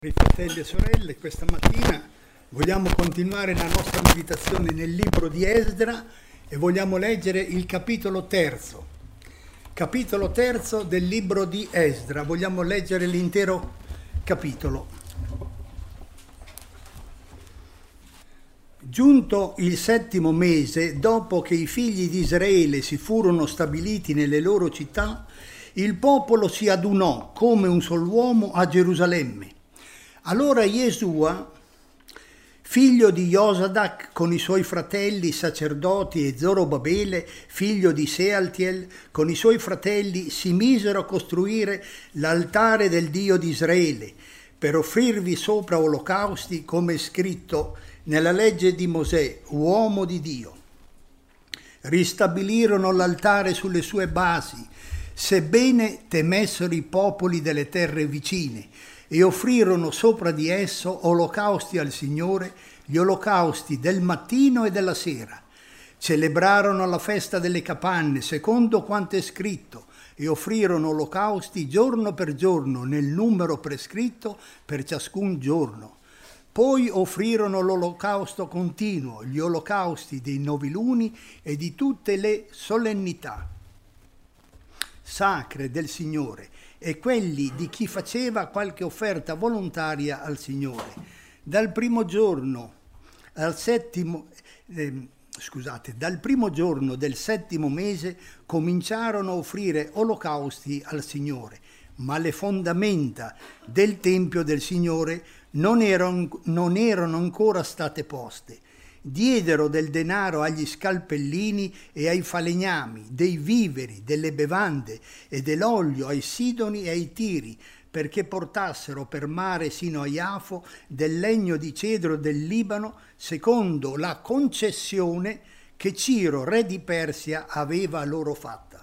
Cari fratelli e sorelle, questa mattina vogliamo continuare la nostra meditazione nel libro di Esdra e vogliamo leggere il capitolo terzo del libro di Esdra. Vogliamo leggere l'intero capitolo. Giunto il 7° mese, dopo che i figli di Israele si furono stabiliti nelle loro città, il popolo si adunò come un sol uomo a Gerusalemme. Allora Yesua, figlio di Josadac, con i suoi fratelli sacerdoti, e Zorobabele, figlio di Sealtiel, con i suoi fratelli, si misero a costruire l'altare del Dio di Israele, per offrirvi sopra olocausti, come è scritto nella legge di Mosè, uomo di Dio. Ristabilirono l'altare sulle sue basi, sebbene temessero i popoli delle terre vicine, e offrirono sopra di esso olocausti al Signore, gli olocausti del mattino e della sera. Celebrarono la festa delle capanne, secondo quanto è scritto, e offrirono olocausti giorno per giorno, nel numero prescritto per ciascun giorno. Poi offrirono l'olocausto continuo, gli olocausti dei noviluni e di tutte le solennità sacre del Signore, e quelli di chi faceva qualche offerta volontaria al Signore. Dal primo giorno del 7° mese cominciarono a offrire olocausti al Signore, ma le fondamenta del Tempio del Signore non erano ancora state poste. Diedero del denaro agli scalpellini e ai falegnami, dei viveri, delle bevande e dell'olio ai sidoni e ai tiri, perché portassero per mare sino a Iafo del legno di cedro del Libano, secondo la concessione che Ciro, re di Persia, aveva loro fatta.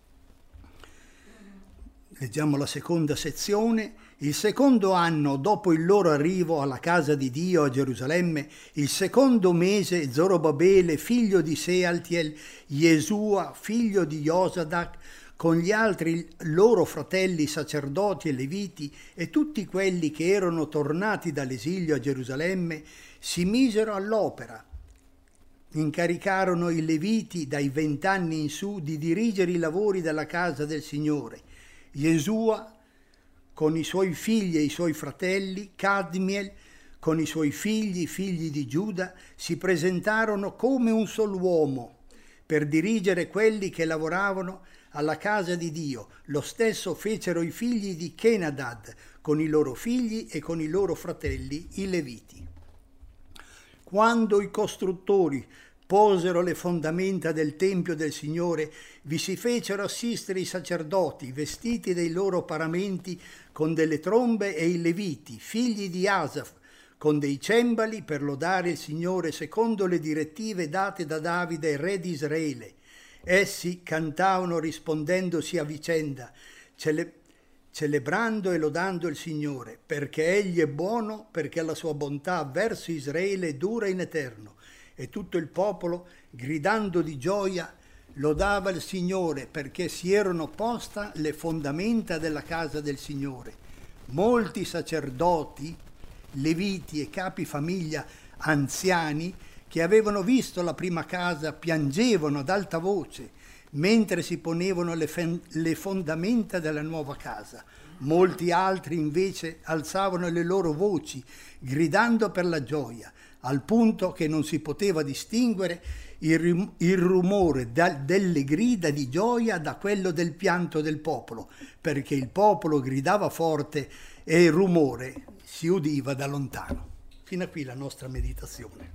Leggiamo la seconda sezione. Il 2° anno dopo il loro arrivo alla casa di Dio a Gerusalemme, il 2° mese, Zorobabele, figlio di Sealtiel, Yesua, figlio di Josadac, con gli altri loro fratelli sacerdoti e leviti e tutti quelli che erano tornati dall'esilio a Gerusalemme, si misero all'opera. Incaricarono i leviti dai 20 anni in su di dirigere i lavori della casa del Signore. Yesua con i suoi figli e i suoi fratelli, Cadmiel con i suoi figli di Giuda, si presentarono come un solo uomo per dirigere quelli che lavoravano alla casa di Dio. Lo stesso fecero i figli di Kenadad con i loro figli e con i loro fratelli, i Leviti. Quando i costruttori posero le fondamenta del Tempio del Signore, vi si fecero assistere i sacerdoti, vestiti dei loro paramenti con delle trombe, e i Leviti, figli di Asaf, con dei cembali per lodare il Signore secondo le direttive date da Davide, re di Israele. Essi cantavano rispondendosi a vicenda, celebrando e lodando il Signore, perché Egli è buono, perché la sua bontà verso Israele dura in eterno. E tutto il popolo, gridando di gioia, lodava il Signore, perché si erano posta le fondamenta della casa del Signore. Molti sacerdoti, leviti e capi famiglia anziani che avevano visto la prima casa piangevano ad alta voce mentre si ponevano le fondamenta della nuova casa. Molti altri invece alzavano le loro voci gridando per la gioia, al punto che non si poteva distinguere il rumore delle grida di gioia da quello del pianto del popolo, perché il popolo gridava forte e il rumore si udiva da lontano. Fino a qui la nostra meditazione.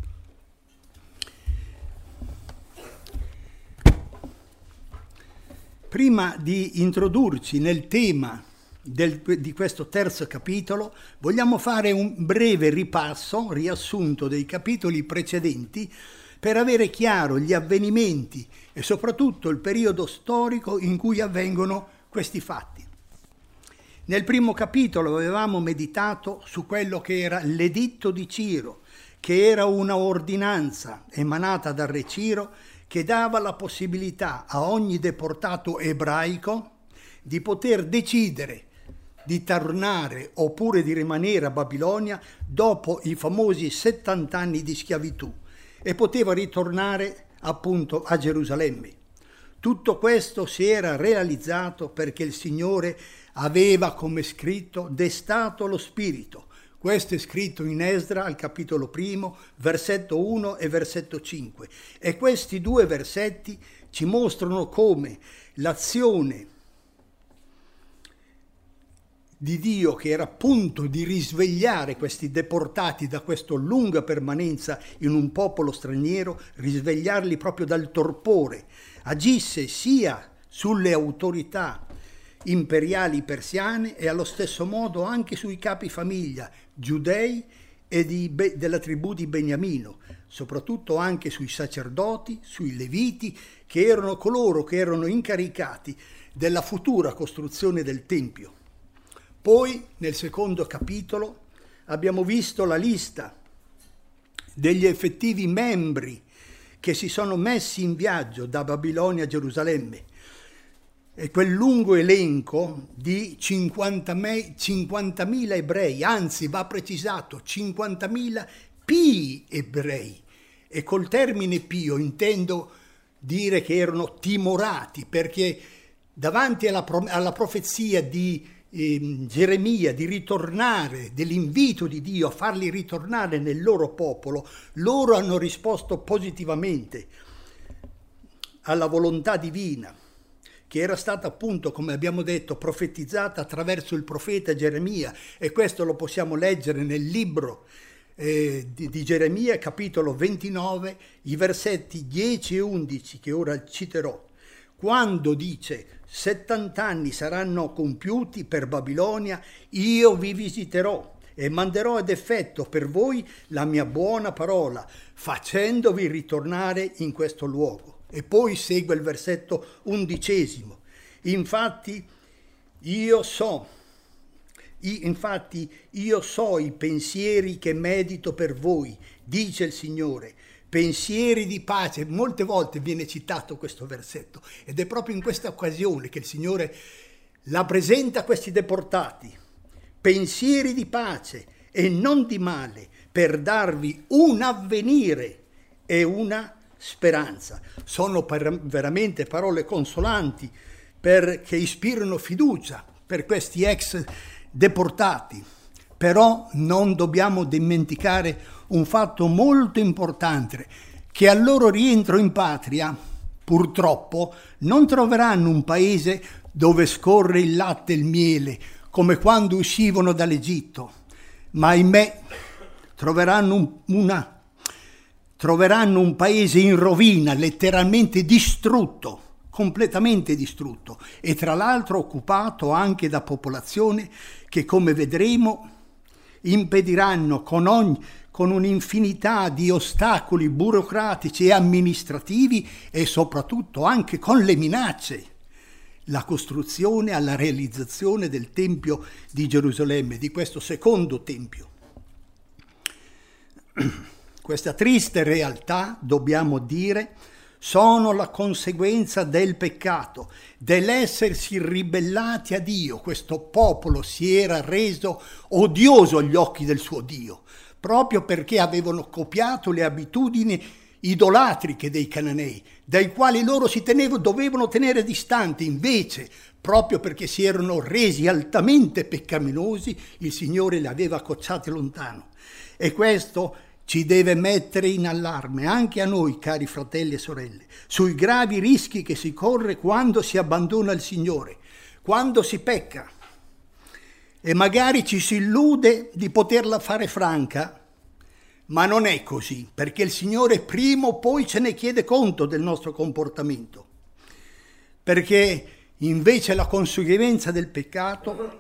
Prima di introdurci nel tema di questo terzo capitolo, vogliamo fare un breve riassunto dei capitoli precedenti per avere chiaro gli avvenimenti e soprattutto il periodo storico in cui avvengono questi fatti. Nel primo capitolo avevamo meditato su quello che era l'editto di Ciro, che era una ordinanza emanata dal re Ciro che dava la possibilità a ogni deportato ebraico di poter decidere di tornare oppure di rimanere a Babilonia dopo i famosi 70 anni di schiavitù e poteva ritornare appunto a Gerusalemme. Tutto questo si era realizzato perché il Signore aveva, come scritto, destato lo spirito. Questo è scritto in Esdra al capitolo 1, versetto 1 e versetto 5. E questi due versetti ci mostrano come l'azione di Dio, che era appunto di risvegliare questi deportati da questa lunga permanenza in un popolo straniero, risvegliarli proprio dal torpore, agisse sia sulle autorità imperiali persiane e allo stesso modo anche sui capi famiglia giudei e della tribù di Beniamino, soprattutto anche sui sacerdoti, sui leviti, che erano coloro che erano incaricati della futura costruzione del Tempio. Poi, nel secondo capitolo, abbiamo visto la lista degli effettivi membri che si sono messi in viaggio da Babilonia a Gerusalemme. E quel lungo elenco di 50.000 ebrei, anzi va precisato 50.000 pii ebrei. E col termine pio intendo dire che erano timorati, perché davanti alla profezia di Geremia di ritornare, dell'invito di Dio a farli ritornare nel loro popolo, loro hanno risposto positivamente alla volontà divina, che era stata appunto, come abbiamo detto, profetizzata attraverso il profeta Geremia, e questo lo possiamo leggere nel libro di Geremia, capitolo 29, i versetti 10 e 11, che ora citerò, quando dice: 70 anni saranno compiuti per Babilonia, io vi visiterò e manderò ad effetto per voi la mia buona parola, facendovi ritornare in questo luogo. E poi segue il versetto 11. Infatti io so i pensieri che medito per voi, dice il Signore, pensieri di pace. Molte volte viene citato questo versetto ed è proprio in questa occasione che il Signore la presenta a questi deportati. Pensieri di pace e non di male, per darvi un avvenire e una speranza. Sono veramente parole consolanti che ispirano fiducia per questi ex deportati. Però non dobbiamo dimenticare un fatto molto importante, che al loro rientro in patria, purtroppo, non troveranno un paese dove scorre il latte e il miele, come quando uscivano dall'Egitto, ma ahimè troveranno un paese in rovina, letteralmente distrutto, completamente distrutto, e tra l'altro occupato anche da popolazione che, come vedremo, impediranno con un'infinità di ostacoli burocratici e amministrativi e soprattutto anche con le minacce la costruzione alla realizzazione del Tempio di Gerusalemme, di questo secondo Tempio. Questa triste realtà, dobbiamo dire, sono la conseguenza del peccato, dell'essersi ribellati a Dio. Questo popolo si era reso odioso agli occhi del suo Dio, proprio perché avevano copiato le abitudini idolatriche dei cananei, dai quali loro dovevano tenere distanti. Invece, proprio perché si erano resi altamente peccaminosi, il Signore li aveva cacciati lontano. E questo ci deve mettere in allarme anche a noi, cari fratelli e sorelle, sui gravi rischi che si corre quando si abbandona il Signore, quando si pecca. E magari ci si illude di poterla fare franca, ma non è così, perché il Signore prima o poi ce ne chiede conto del nostro comportamento, perché invece la conseguenza del peccato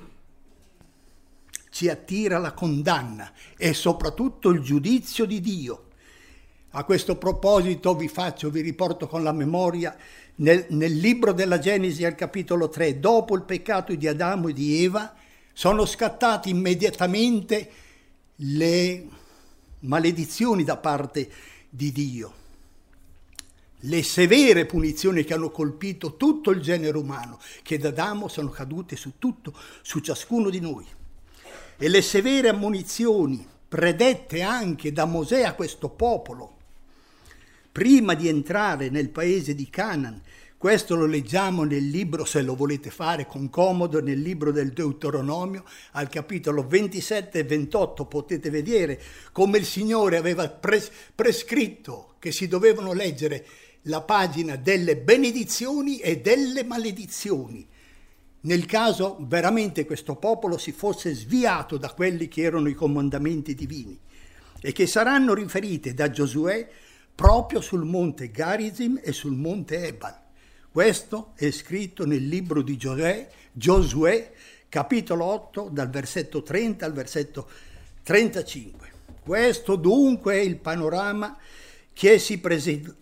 ci attira la condanna e soprattutto il giudizio di Dio. A questo proposito vi riporto con la memoria nel libro della Genesi al capitolo 3, dopo il peccato di Adamo e di Eva, sono scattate immediatamente le maledizioni da parte di Dio. le severe punizioni che hanno colpito tutto il genere umano, che da Adamo sono cadute su ciascuno di noi. E le severe ammonizioni predette anche da Mosè a questo popolo, prima di entrare nel paese di Canaan. Questo lo leggiamo nel libro, se lo volete fare con comodo, nel libro del Deuteronomio, al capitolo 27 e 28 potete vedere come il Signore aveva prescritto che si dovevano leggere la pagina delle benedizioni e delle maledizioni, nel caso veramente questo popolo si fosse sviato da quelli che erano i comandamenti divini, e che saranno riferite da Giosuè proprio sul monte Garizim e sul monte Ebal. Questo è scritto nel libro di Giosuè, capitolo 8, dal versetto 30 al versetto 35. Questo dunque è il panorama che si presenta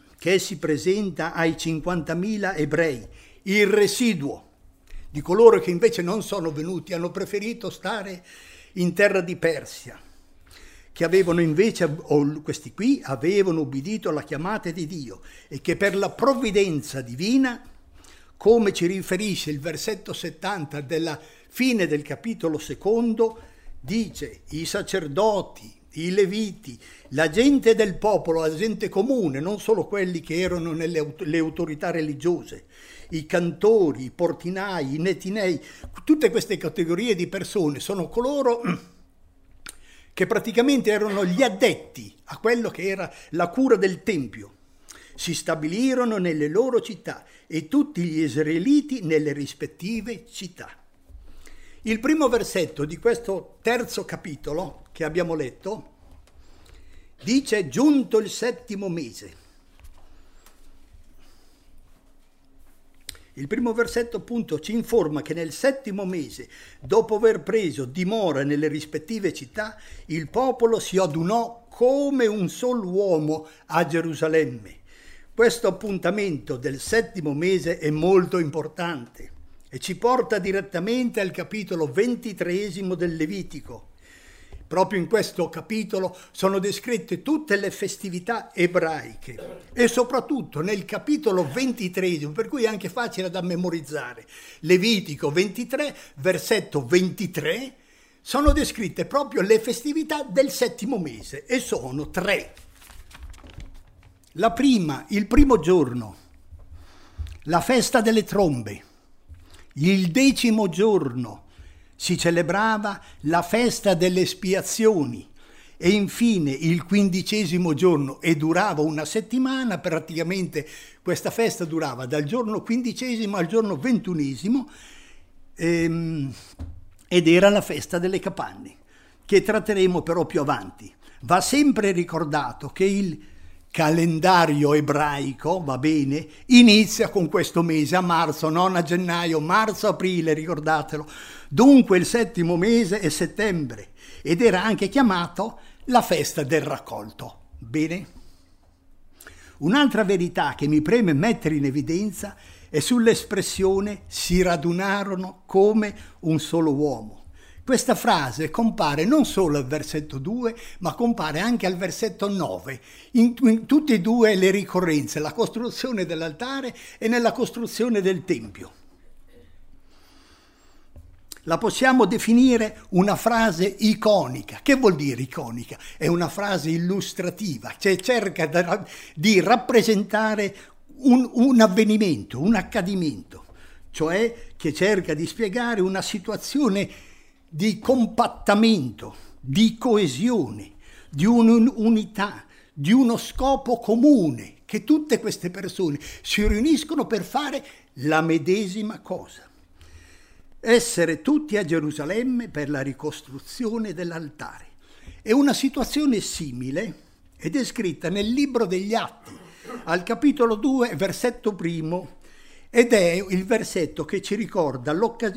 ai 50.000 ebrei, il residuo di coloro che invece non sono venuti, hanno preferito stare in terra di Persia, che avevano invece, questi qui, avevano ubbidito alla chiamata di Dio, e che per la provvidenza divina, come ci riferisce il versetto 70 della fine del capitolo 2, dice: i sacerdoti, i leviti, la gente del popolo, la gente comune, non solo quelli che erano le autorità religiose, i cantori, i portinai, i netinei, tutte queste categorie di persone sono coloro che praticamente erano gli addetti a quello che era la cura del Tempio. Si stabilirono nelle loro città e tutti gli israeliti nelle rispettive città. Il primo versetto di questo terzo capitolo che abbiamo letto dice: giunto il 7° mese. Il primo versetto appunto ci informa che nel 7° mese, dopo aver preso dimora nelle rispettive città, il popolo si adunò come un solo uomo a Gerusalemme. Questo appuntamento del 7° mese è molto importante e ci porta direttamente al capitolo 23 del Levitico. Proprio in questo capitolo sono descritte tutte le festività ebraiche e soprattutto nel capitolo 23, per cui è anche facile da memorizzare. Levitico 23, versetto 23, sono descritte proprio le festività del 7° mese e sono 3. La prima, il primo giorno, la festa delle trombe. Il 10° giorno si celebrava la festa delle espiazioni e infine il 15° giorno, e durava una settimana, praticamente questa festa durava dal giorno 15° al giorno 21, ed era la festa delle capanne, che tratteremo però più avanti. Va sempre ricordato che il calendario ebraico, va bene, inizia con questo mese, a marzo, non a gennaio, marzo-aprile, ricordatelo. Dunque il 7° mese è settembre ed era anche chiamato la festa del raccolto. Bene? Un'altra verità che mi preme mettere in evidenza è sull'espressione si radunarono come un solo uomo. Questa frase compare non solo al versetto 2, ma compare anche al versetto 9, in tutte e due le ricorrenze, la costruzione dell'altare e nella costruzione del Tempio. La possiamo definire una frase iconica. Che vuol dire iconica? È una frase illustrativa, cioè cerca di rappresentare un avvenimento, un accadimento, cioè che cerca di spiegare una situazione di compattamento, di coesione, di un'unità, di uno scopo comune, che tutte queste persone si riuniscono per fare la medesima cosa. Essere tutti a Gerusalemme per la ricostruzione dell'altare. È una situazione simile ed è scritta nel libro degli Atti, al capitolo 2, versetto 1, ed è il versetto che ci ricorda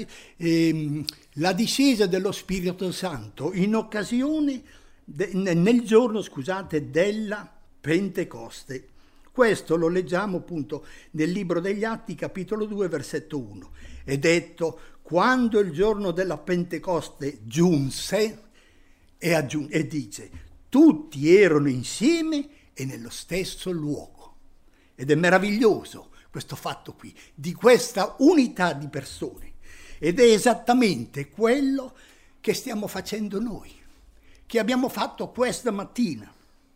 la discesa dello Spirito Santo in occasione nel giorno, della Pentecoste. Questo lo leggiamo appunto nel libro degli Atti, capitolo 2, versetto 1. È detto: quando il giorno della Pentecoste giunse, e dice, tutti erano insieme e nello stesso luogo. Ed è meraviglioso questo fatto qui, di questa unità di persone. Ed è esattamente quello che stiamo facendo noi, che abbiamo fatto questa mattina.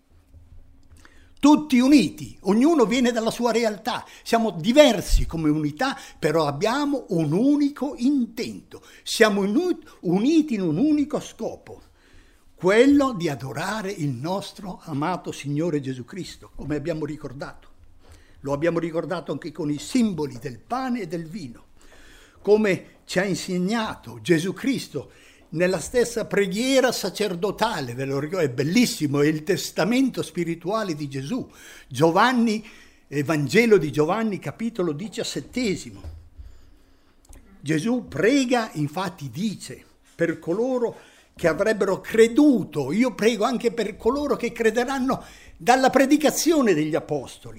Tutti uniti, ognuno viene dalla sua realtà, siamo diversi come unità, però abbiamo un unico intento, siamo uniti in un unico scopo, quello di adorare il nostro amato Signore Gesù Cristo, come abbiamo ricordato. Lo abbiamo ricordato anche con i simboli del pane e del vino, come ci ha insegnato Gesù Cristo nella stessa preghiera sacerdotale, ve lo ricordo, è bellissimo, è il testamento spirituale di Gesù. Giovanni, Vangelo di Giovanni, capitolo 17. Gesù prega, infatti dice, per coloro che avrebbero creduto, io prego anche per coloro che crederanno dalla predicazione degli apostoli.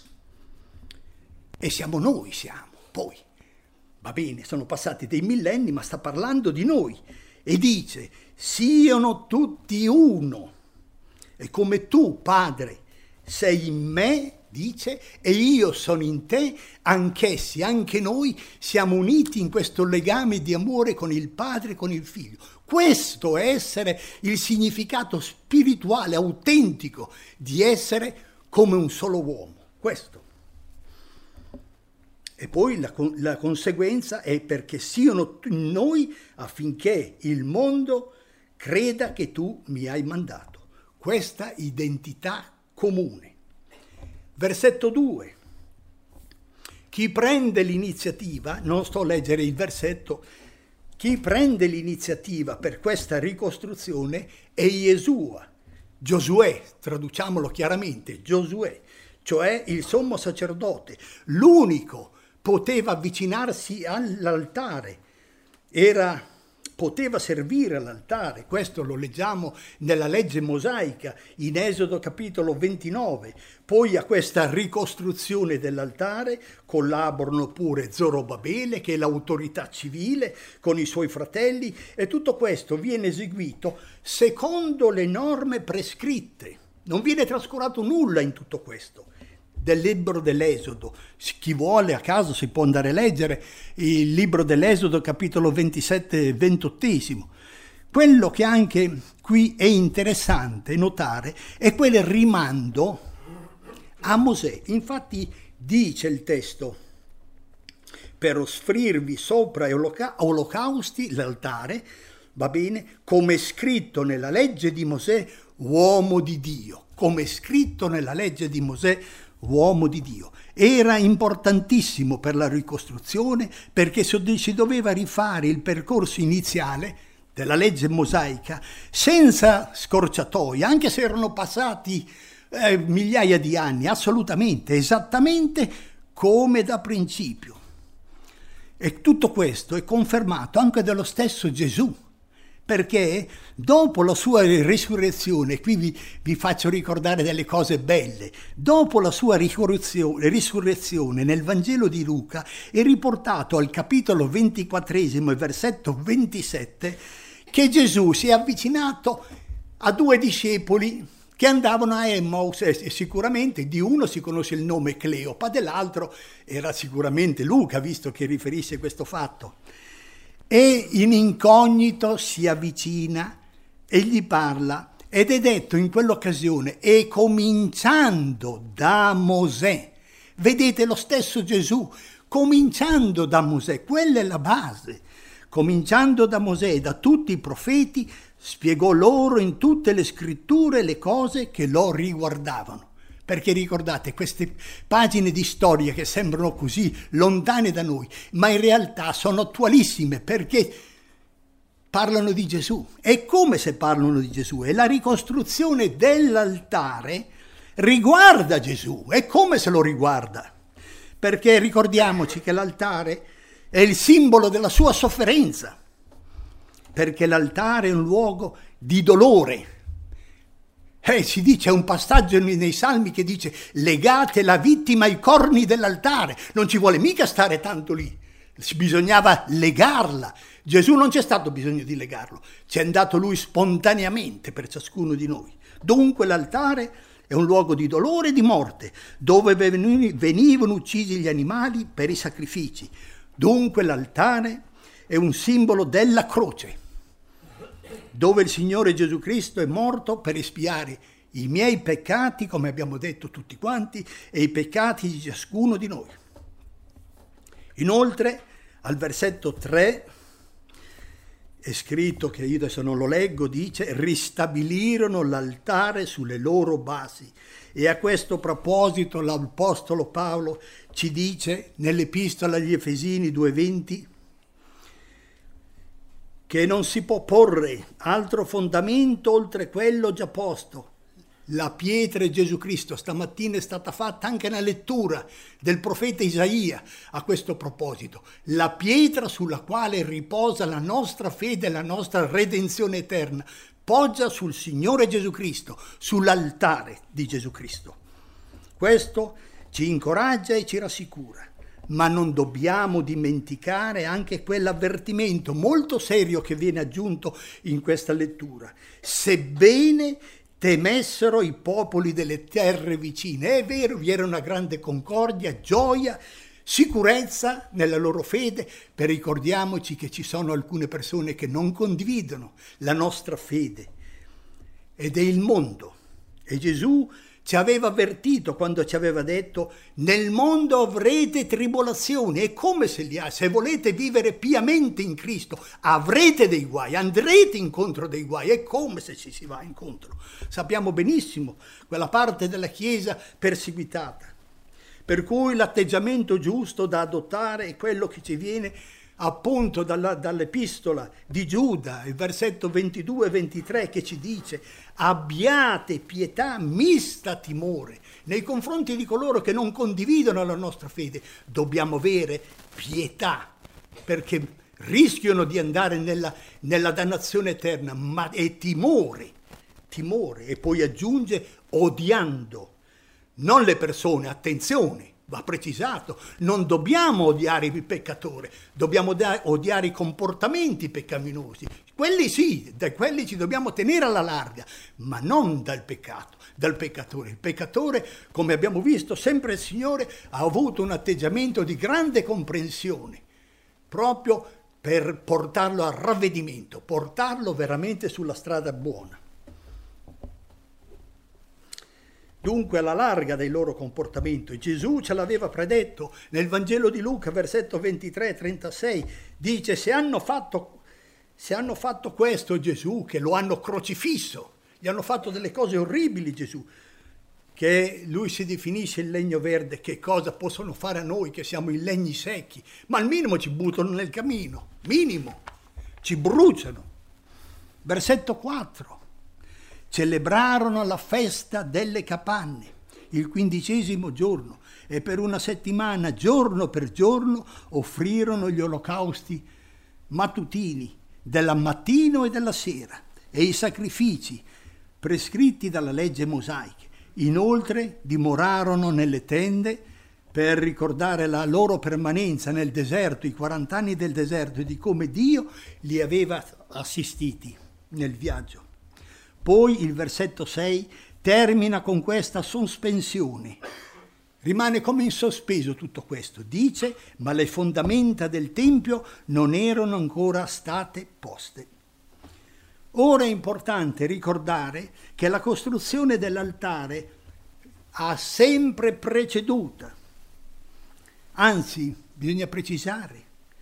E siamo noi, poi. Va bene, sono passati dei millenni, ma sta parlando di noi. E dice, siano tutti uno. E come tu, Padre, sei in me, dice, e io sono in te, anch'essi, anche noi, siamo uniti in questo legame di amore con il Padre e con il Figlio. Questo è essere il significato spirituale, autentico, di essere come un solo uomo. Questo. E poi la conseguenza è perché siano noi affinché il mondo creda che tu mi hai mandato. Questa identità comune. Versetto 2. Chi prende l'iniziativa, non sto a leggere il versetto, chi prende l'iniziativa per questa ricostruzione è Giosuè, traduciamolo chiaramente, Giosuè, cioè il sommo sacerdote, l'unico poteva avvicinarsi all'altare, poteva servire all'altare. Questo lo leggiamo nella legge mosaica in Esodo capitolo 29. Poi a questa ricostruzione dell'altare collaborano pure Zorobabele, che è l'autorità civile, con i suoi fratelli, e tutto questo viene eseguito secondo le norme prescritte. Non viene trascurato nulla in tutto questo. Del libro dell'Esodo. Chi vuole a caso si può andare a leggere il libro dell'Esodo capitolo 27 28. Quello che anche qui è interessante notare è quel rimando a Mosè. Infatti dice il testo, per offrirvi sopra olocausti l'altare, va bene, come è scritto nella legge di Mosè, uomo di Dio, come è scritto nella legge di Mosè, uomo di Dio. Era importantissimo per la ricostruzione perché si doveva rifare il percorso iniziale della legge mosaica senza scorciatoie, anche se erano passati migliaia di anni, assolutamente, esattamente come da principio. E tutto questo è confermato anche dallo stesso Gesù, perché dopo la sua risurrezione, qui vi faccio ricordare delle cose belle, dopo la sua risurrezione nel Vangelo di Luca è riportato al capitolo 24 e versetto 27 che Gesù si è avvicinato a 2 discepoli che andavano a Emmaus, e sicuramente di uno si conosce il nome Cleopa, dell'altro era sicuramente Luca, visto che riferisce questo fatto. E in incognito si avvicina e gli parla, ed è detto in quell'occasione, e cominciando da Mosè. Vedete lo stesso Gesù, cominciando da Mosè, quella è la base. Cominciando da Mosè, da tutti i profeti, spiegò loro in tutte le scritture le cose che lo riguardavano. Perché ricordate, queste pagine di storia che sembrano così lontane da noi, ma in realtà sono attualissime perché parlano di Gesù. E come se parlano di Gesù? E la ricostruzione dell'altare riguarda Gesù. E come se lo riguarda? Perché ricordiamoci che l'altare è il simbolo della sua sofferenza. Perché l'altare è un luogo di dolore. Si dice, è un passaggio nei Salmi che dice legate la vittima ai corni dell'altare. Non ci vuole mica stare tanto lì, bisognava legarla. Gesù non c'è stato bisogno di legarlo, c'è andato lui spontaneamente per ciascuno di noi. Dunque l'altare è un luogo di dolore e di morte, dove venivano uccisi gli animali per i sacrifici. Dunque l'altare è un simbolo della croce, dove il Signore Gesù Cristo è morto per espiare i miei peccati, come abbiamo detto tutti quanti, e i peccati di ciascuno di noi. Inoltre, al versetto 3, è scritto, che io adesso non lo leggo, dice: ristabilirono l'altare sulle loro basi. E a questo proposito l'Apostolo Paolo ci dice nell'Epistola agli Efesini 2:20 che non si può porre altro fondamento oltre quello già posto. La pietra è Gesù Cristo. Stamattina è stata fatta anche una lettura del profeta Isaia a questo proposito. La pietra sulla quale riposa la nostra fede e la nostra redenzione eterna poggia sul Signore Gesù Cristo, sull'altare di Gesù Cristo. Questo ci incoraggia e ci rassicura, ma non dobbiamo dimenticare anche quell'avvertimento molto serio che viene aggiunto in questa lettura. Sebbene temessero i popoli delle terre vicine. È vero, vi era una grande concordia, gioia, sicurezza nella loro fede, per ricordiamoci che ci sono alcune persone che non condividono la nostra fede, ed è il mondo. E Gesù ci aveva avvertito quando ci aveva detto: nel mondo avrete tribolazioni, e come se li ha. Se volete vivere piamente in Cristo avrete dei guai, andrete incontro dei guai. È come se ci si va incontro. Sappiamo benissimo quella parte della Chiesa perseguitata, per cui l'atteggiamento giusto da adottare è quello che ci viene appunto dall'epistola di Giuda, il versetto 22 e 23, che ci dice: abbiate pietà mista timore nei confronti di coloro che non condividono la nostra fede. Dobbiamo avere pietà, perché rischiano di andare nella dannazione eterna, ma è timore, e poi aggiunge odiando, non le persone, attenzione. Va precisato, non dobbiamo odiare il peccatore, dobbiamo odiare i comportamenti peccaminosi. Quelli sì, da quelli ci dobbiamo tenere alla larga, ma non dal peccato, dal peccatore. Il peccatore, come abbiamo visto, sempre il Signore ha avuto un atteggiamento di grande comprensione, proprio per portarlo al ravvedimento, portarlo veramente sulla strada buona. Dunque alla larga del loro comportamento. Gesù ce l'aveva predetto nel Vangelo di Luca, versetto 23 e 36, dice: se hanno fatto questo Gesù, che lo hanno crocifisso, gli hanno fatto delle cose orribili Gesù, che lui si definisce il legno verde, che cosa possono fare a noi che siamo i legni secchi? Ma al minimo ci buttano nel camino, minimo, ci bruciano. Versetto 4. Celebrarono la festa delle capanne, il 15° giorno, e per una settimana, giorno per giorno, offrirono gli olocausti mattutini, della mattino e della sera, e i sacrifici prescritti dalla legge mosaica. Inoltre dimorarono nelle tende per ricordare la loro permanenza nel deserto, i 40 anni del deserto, e di come Dio li aveva assistiti nel viaggio. Poi il versetto 6 termina con questa sospensione. Rimane come in sospeso tutto questo. Dice: ma le fondamenta del Tempio non erano ancora state poste. Ora è importante ricordare che la costruzione dell'altare ha sempre preceduta. Anzi, bisogna precisare,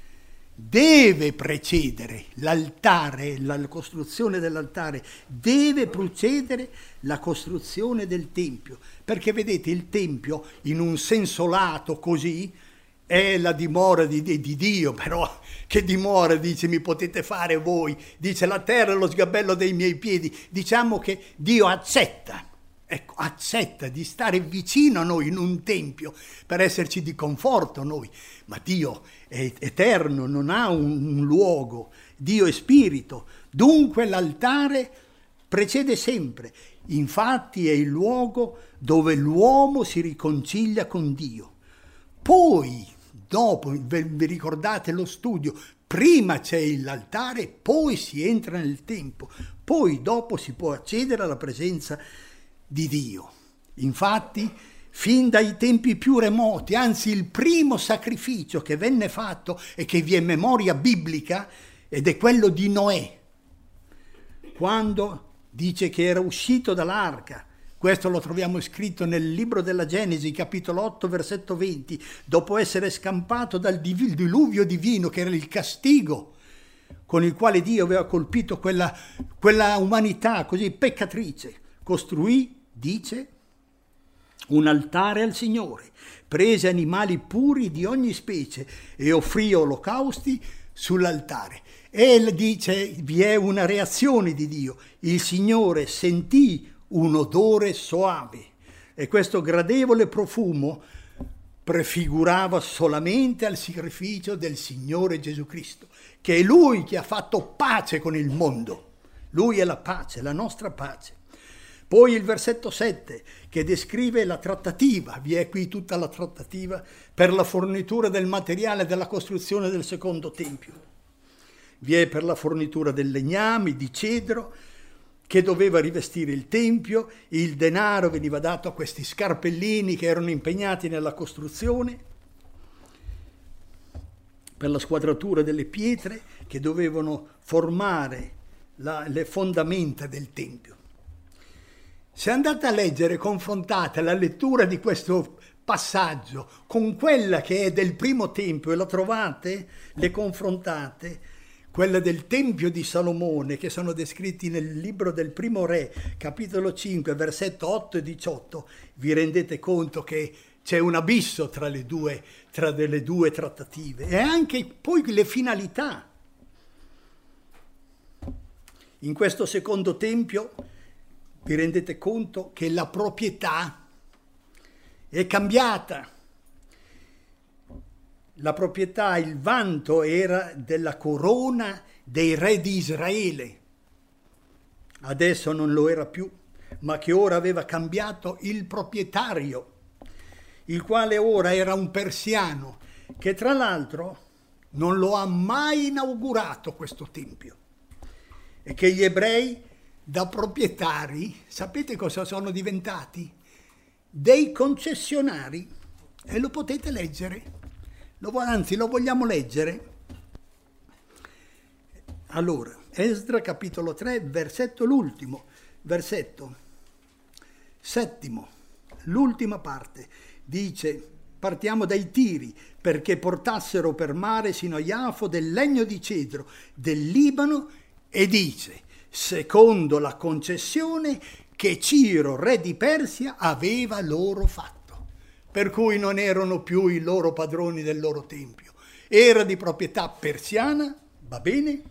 deve precedere l'altare, la costruzione dell'altare, deve precedere la costruzione del Tempio, perché vedete, il Tempio in un senso lato così è la dimora di Dio, però che dimora, dice, mi potete fare voi? Dice: la terra è lo sgabello dei miei piedi. Diciamo che Dio accetta di stare vicino a noi in un tempio per esserci di conforto a noi, ma Dio è eterno, non ha un luogo, Dio è spirito, dunque l'altare precede sempre, infatti è il luogo dove l'uomo si riconcilia con Dio. Poi, dopo, vi ricordate lo studio, prima c'è l'altare, poi si entra nel tempio, poi dopo si può accedere alla presenza di Dio. Infatti, fin dai tempi più remoti, anzi il primo sacrificio che venne fatto e che vi è memoria biblica, ed è quello di Noè, quando dice che era uscito dall'arca. Questo lo troviamo scritto nel libro della Genesi, capitolo 8, versetto 20, dopo essere scampato dal diluvio divino, che era il castigo con il quale Dio aveva colpito quella umanità così peccatrice. Costruì, dice, un altare al Signore, prese animali puri di ogni specie e offrì olocausti sull'altare. E dice, vi è una reazione di Dio. Il Signore sentì un odore soave e questo gradevole profumo prefigurava solamente al sacrificio del Signore Gesù Cristo, che è Lui che ha fatto pace con il mondo. Lui è la pace, la nostra pace. Poi il versetto 7 che descrive la trattativa, vi è qui tutta la trattativa per la fornitura del materiale della costruzione del secondo tempio. Vi è per la fornitura del legname, di cedro, che doveva rivestire il tempio, il denaro veniva dato a questi scarpellini che erano impegnati nella costruzione, per la squadratura delle pietre che dovevano formare le fondamenta del tempio. Se andate a leggere, confrontate la lettura di questo passaggio con quella che è del primo tempio e la trovate, le confrontate, quella del Tempio di Salomone, che sono descritti nel libro del Primo Re, capitolo 5, versetto 8 e 18, vi rendete conto che c'è un abisso tra delle due trattative. E anche poi le finalità. In questo secondo tempio vi rendete conto che la proprietà è cambiata. La proprietà, il vanto era della corona dei re di Israele. Adesso non lo era più, ma che ora aveva cambiato il proprietario, il quale ora era un persiano, che tra l'altro non lo ha mai inaugurato questo tempio. E che gli ebrei da proprietari, sapete cosa sono diventati? Dei concessionari. E lo potete leggere. Anzi, lo vogliamo leggere. Allora, Esdra capitolo 3, l'ultimo versetto settimo, l'ultima parte, dice, partiamo dai tiri, perché portassero per mare sino a Iafo del legno di cedro del Libano, e dice, secondo la concessione che Ciro, re di Persia, aveva loro fatto. Per cui non erano più i loro padroni del loro tempio, era di proprietà persiana, va bene?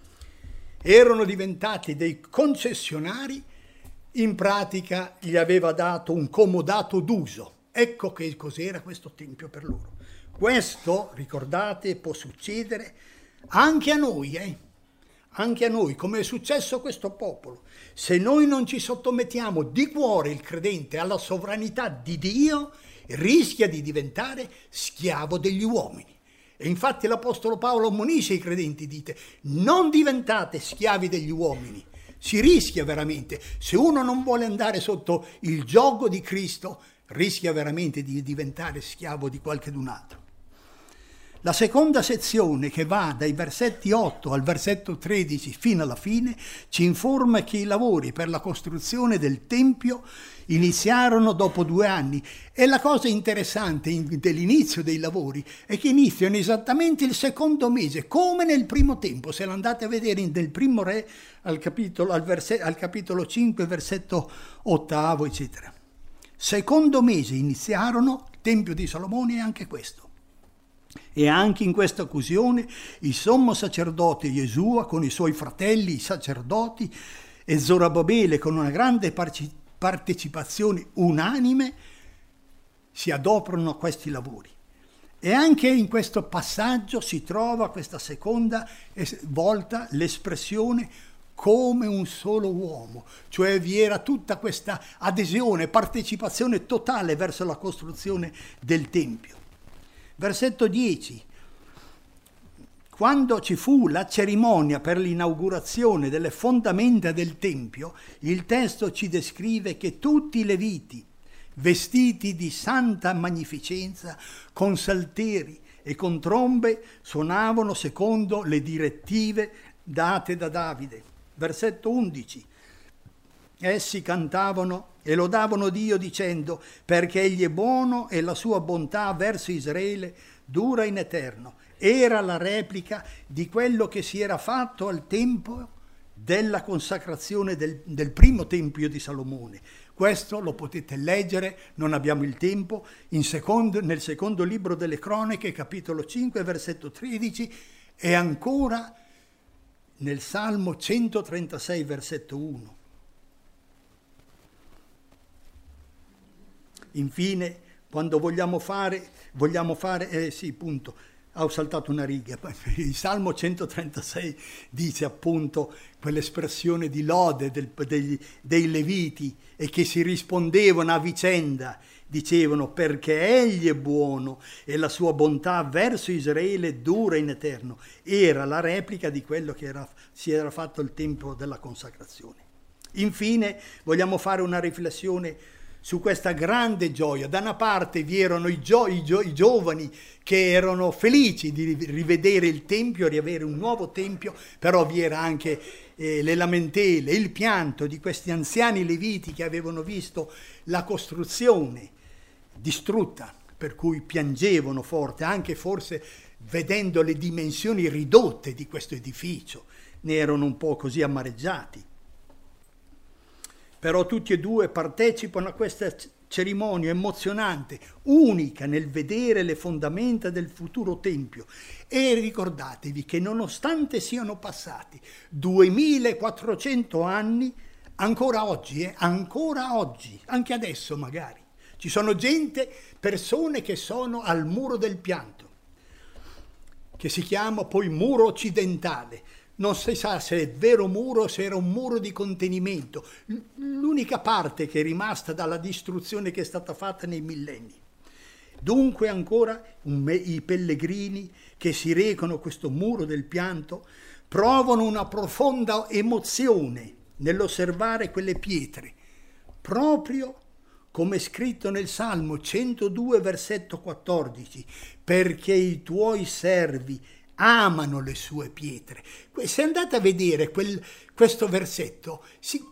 Erano diventati dei concessionari, in pratica gli aveva dato un comodato d'uso. Ecco che cos'era questo tempio per loro. Questo, ricordate, può succedere anche a noi, Anche a noi, come è successo a questo popolo. Se noi non ci sottomettiamo di cuore, il credente, alla sovranità di Dio, rischia di diventare schiavo degli uomini. E infatti l'Apostolo Paolo ammonisce i credenti, dite, non diventate schiavi degli uomini. Si rischia veramente, se uno non vuole andare sotto il giogo di Cristo, rischia veramente di diventare schiavo di qualcun altro. La seconda sezione, che va dai versetti 8 al versetto 13 fino alla fine, ci informa che i lavori per la costruzione del Tempio iniziarono dopo 2 anni. E la cosa interessante dell'inizio dei lavori è che iniziano esattamente il secondo mese, come nel primo tempo. Se l'andate a vedere nel Primo Re, al capitolo 5, versetto 8, eccetera. Secondo mese iniziarono, il Tempio di Salomone è anche questo. E anche in questa occasione il sommo sacerdote Iesua con i suoi fratelli, i sacerdoti, e Zorobabele con una grande partecipazione unanime si adoperano a questi lavori. E anche in questo passaggio si trova questa seconda volta l'espressione come un solo uomo, cioè vi era tutta questa adesione, partecipazione totale verso la costruzione del Tempio. Versetto 10. Quando ci fu la cerimonia per l'inaugurazione delle fondamenta del Tempio, il testo ci descrive che tutti i Leviti vestiti di santa magnificenza, con salteri e con trombe suonavano secondo le direttive date da Davide. Versetto 11. Essi cantavano e lodavano Dio dicendo: perché egli è buono e la sua bontà verso Israele dura in eterno. Era la replica di quello che si era fatto al tempo della consacrazione del primo tempio di Salomone. Questo lo potete leggere, non abbiamo il tempo, nel secondo libro delle Cronache, capitolo 5, versetto 13, e ancora nel Salmo 136, versetto 1. Infine, quando vogliamo fare, ho saltato una riga. Il Salmo 136 dice appunto quell'espressione di lode dei Leviti, e che si rispondevano a vicenda, dicevano: perché egli è buono e la sua bontà verso Israele dura in eterno. Era la replica di quello che si era fatto il tempo della consacrazione. Infine vogliamo fare una riflessione su questa grande gioia. Da una parte vi erano i giovani che erano felici di rivedere il Tempio, riavere un nuovo Tempio, però vi era anche le lamentele, il pianto di questi anziani leviti che avevano visto la costruzione distrutta, per cui piangevano forte, anche forse vedendo le dimensioni ridotte di questo edificio, ne erano un po' così amareggiati. Però tutti e due partecipano a questa cerimonia emozionante, unica nel vedere le fondamenta del futuro Tempio. E ricordatevi che nonostante siano passati 2400 anni, ancora oggi, anche adesso magari, ci sono persone che sono al muro del pianto, che si chiama poi muro occidentale. Non si sa se è vero muro o se era un muro di contenimento, l'unica parte che è rimasta dalla distruzione che è stata fatta nei millenni. Dunque ancora i pellegrini che si recano a questo muro del pianto provano una profonda emozione nell'osservare quelle pietre, proprio come è scritto nel Salmo 102, versetto 14, perché i tuoi servi amano le sue pietre. Se andate a vedere questo versetto,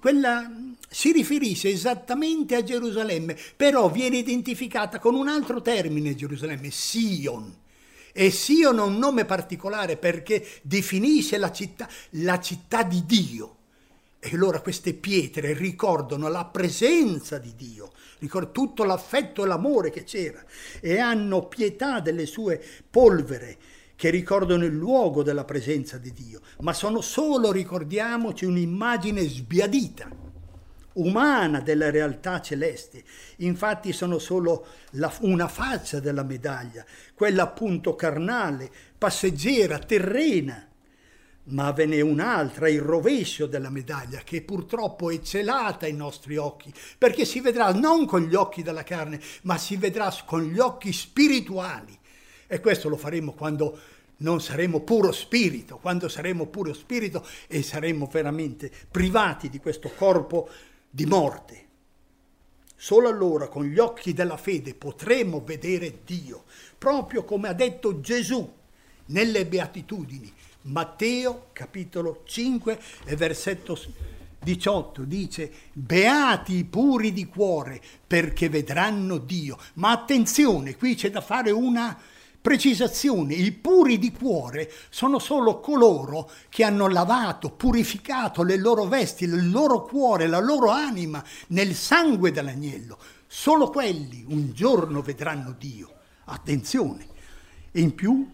si riferisce esattamente a Gerusalemme, però viene identificata con un altro termine Gerusalemme, Sion. E Sion è un nome particolare perché definisce la città di Dio. E allora queste pietre ricordano la presenza di Dio, ricordano tutto l'affetto e l'amore che c'era, e hanno pietà delle sue polvere, che ricordano il luogo della presenza di Dio, ma sono solo, ricordiamoci, un'immagine sbiadita, umana della realtà celeste. Infatti sono solo una faccia della medaglia, quella appunto carnale, passeggera, terrena, ma ve n'è un'altra, il rovescio della medaglia, che purtroppo è celata ai nostri occhi, perché si vedrà non con gli occhi della carne, ma si vedrà con gli occhi spirituali. E questo lo faremo quando non saremo puro spirito, quando saremo puro spirito e saremo veramente privati di questo corpo di morte. Solo allora con gli occhi della fede potremo vedere Dio, proprio come ha detto Gesù nelle Beatitudini. Matteo capitolo 5 e versetto 18 dice: beati i puri di cuore, perché vedranno Dio. Ma attenzione, qui c'è da fare una precisazione: i puri di cuore sono solo coloro che hanno lavato, purificato le loro vesti, il loro cuore, la loro anima nel sangue dell'agnello. Solo quelli un giorno vedranno Dio. Attenzione. E in più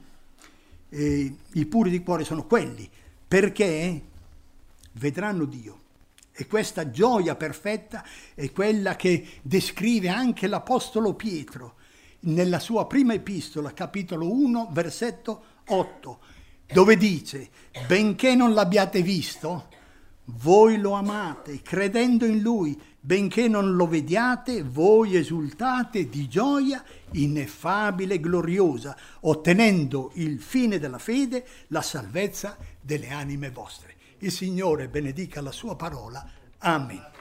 i puri di cuore sono quelli perché vedranno Dio. E questa gioia perfetta è quella che descrive anche l'Apostolo Pietro nella sua prima epistola, capitolo 1, versetto 8, dove dice: benché non l'abbiate visto, voi lo amate, credendo in Lui, benché non lo vediate, voi esultate di gioia ineffabile e gloriosa, ottenendo il fine della fede, la salvezza delle anime vostre. Il Signore benedica la sua parola. Amen.